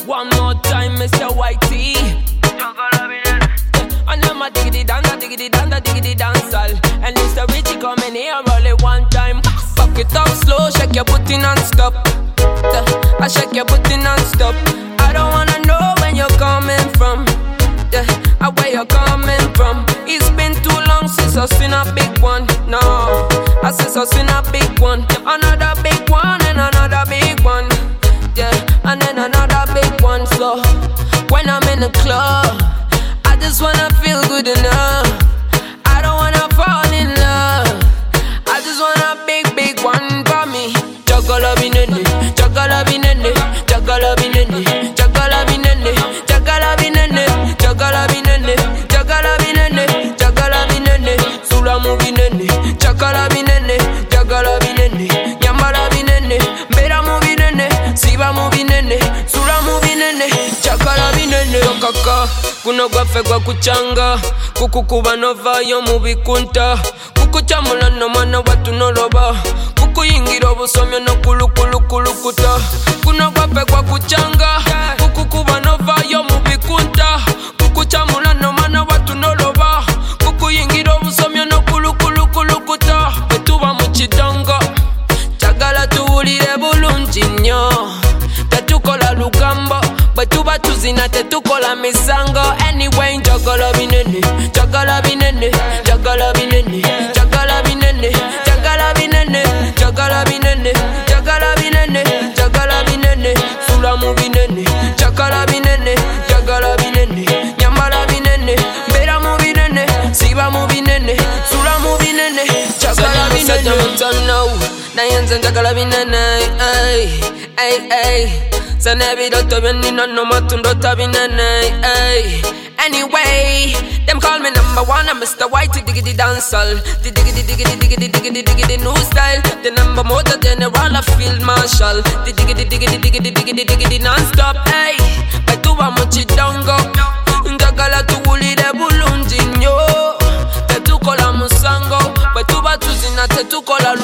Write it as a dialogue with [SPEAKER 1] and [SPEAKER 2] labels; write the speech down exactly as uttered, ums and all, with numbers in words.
[SPEAKER 1] One more time, Mister Whitey. And I'm a diggity dancer, diggity dancer, diggity dancer. And Mister Richie coming here, roll it one time. Fuck it up slow, shake your booty non-stop. I shake your booty non-stop. I don't wanna know when you're coming from. Yeah, where you're coming from. It's been too long since I've seen a big one. No, I since I've seen a big one. Another big one and another big one. Yeah, and then another big one. So when I'm in the club, I just wanna feel good enough. I don't wanna fall in love. I just want a big, big one for me. Chocolate binene, chocolate binene, chocolate binene, chocolate binene, chocolate binene, chocolate binene, chocolate binene, chocolate binene, sulamu binene, chocolate binene, chocolate binene, yambara binene, bera mu binene, siba mu binene, sulamu binene, chocolate binene. Kaka, kuno gwafe gwa kuchanga, kukukuba novayo mu bikunta, kukuchamula no mwana watu noloba. Kuyingira obusomyo no kulukulukulukuta. Kuno gwafe gwa kuchanga, kukukuba novayo mu bikunta, kukuchamula no mana watu noloba. Kukuyingira obusomyo no kulukulukulukuta. Betuba mu kidongo, chagala tuwulire bulungi nnyo. Tetukola lugambo, bwetuba tuzina tetukola misango. Anyway, njagala binene, njagala binene, njagala binene, njagala binene, njagala binene, njagala binene, njagala binene, njagala binene, sulamu binene, njagala binene, njagala binene, nyambala binene, bera mu binene, siba mu binene, sulamu binene, njagala binene. Nayenze njagala binene, ay, ay, ay. Sanebidoto benino no matundo tabinene, ay. Anyway, them call me number one, I'm Mister Whitey diggity dancehall. The diggity diggity diggity diggity diggity new style. The number motor general, a field marshal. The diggity diggity diggity diggity diggity non-stop. Hey, betuba muchidongo, njagala tuwulire bulungi nnyo. Tetukola musango, betuba tuzina tetukola